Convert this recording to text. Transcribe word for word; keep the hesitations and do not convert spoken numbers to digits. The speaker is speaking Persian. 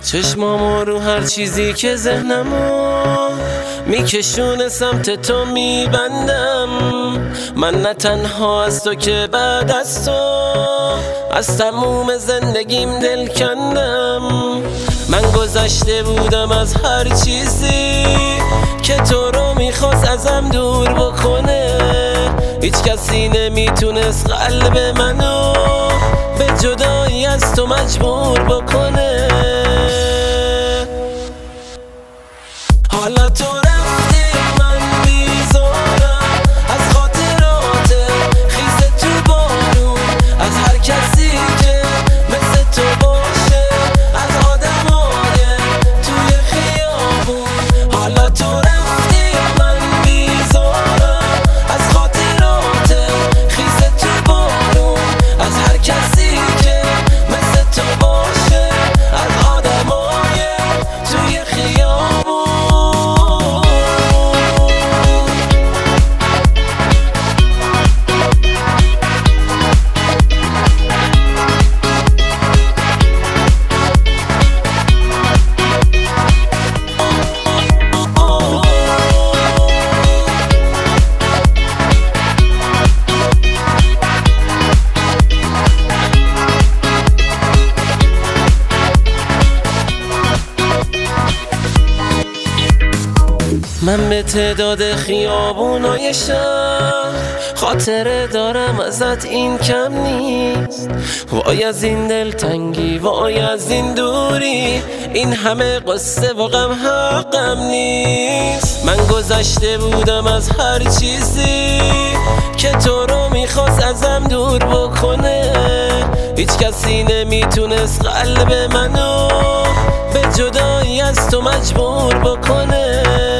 چشمامو رو هر چیزی که ذهنمو میکشونه سمت تو میبندم. من نه تنها از تو که بعد از تو از تموم زندگیم دل کندم. من گذشته بودم از هر چیزی که تو رو میخواست ازم دور بکنه. هیچ کسی نمیتونست قلب منو به جدایی از تو مجبور بکنه. حالا تو رفتی من بیزارم از خاطرات خیز تو بارون، از هر کسی که مثل تو باشه، از آدمای توی خیابون. حالا تو رفتی من بیزارم از خاطرات خیز تو بارون، از هر کسی که مثل تو باشه، از آدمای توی خیابون. من به تعداد خیابونای شهر خاطره دارم ازت، این کم نیست. وای از این دلتنگی، وای از این دوری، این همه قصه و غم حقم نیست. من گذشته بودم از هر چیزی که تو رو میخواست ازم دور بکنه. هیچ کسی نمیتونست قلب منو به جدایی از تو مجبور بکنه.